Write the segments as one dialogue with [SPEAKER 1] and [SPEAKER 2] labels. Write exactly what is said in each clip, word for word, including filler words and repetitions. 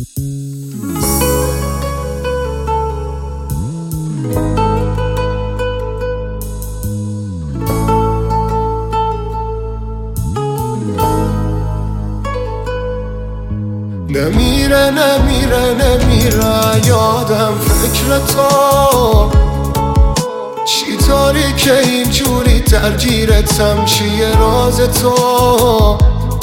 [SPEAKER 1] نمیره نمیره نمیره یادم فکر تو، چی طوری که اینجوری درگیرتم، چیه راز تو؟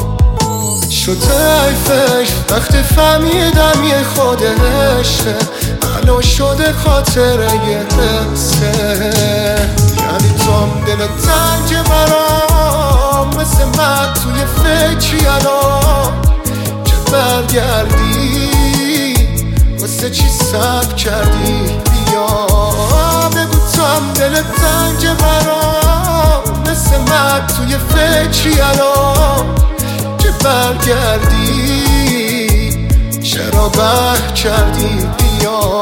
[SPEAKER 1] شده حیفش وقتی فهمیدم یه خود عشقه، الان شده خاطره یه حسه. یعنی توم دل تنگ برام، مثل من توی فکری الان که برگردی، واسه چی صبر کردی؟ بیا بگو توم دل تنگ برام، مثل من توی فکری الان که برگردی، چرا بح کردی؟ بیا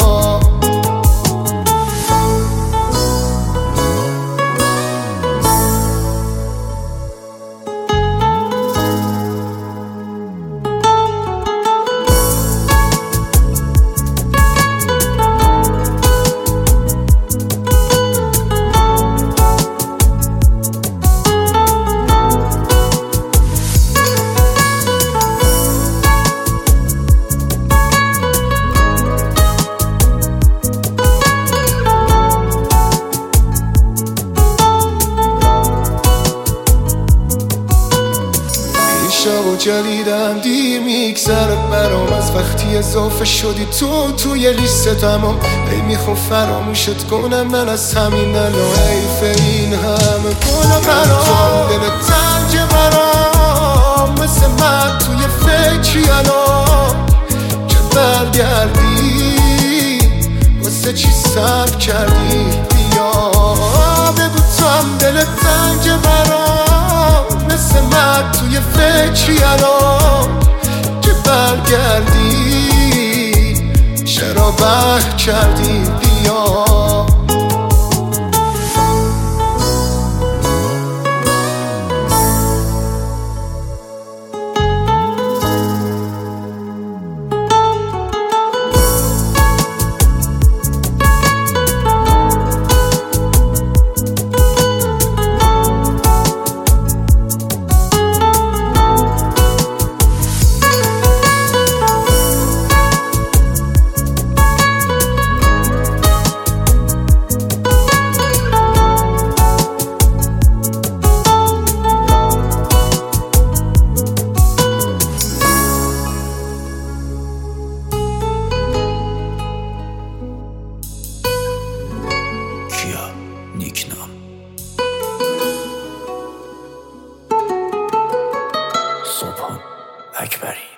[SPEAKER 1] و جلیدم دیر میگذره برام از وقتی اضافه شدی تو توی لیست تمام. ای میخوام فراموشت کنم من از همین الان، حیف این همه گل برام. دل تنگ برام، مثل من توی فکری الان که برگردی، واسه چی صبر کردی؟ بیا بگو توام دل تنگ برام، مثل من توی فکری الان که برگردی، چرا بح کردی؟ بیا نیکنام صبحان اکبری.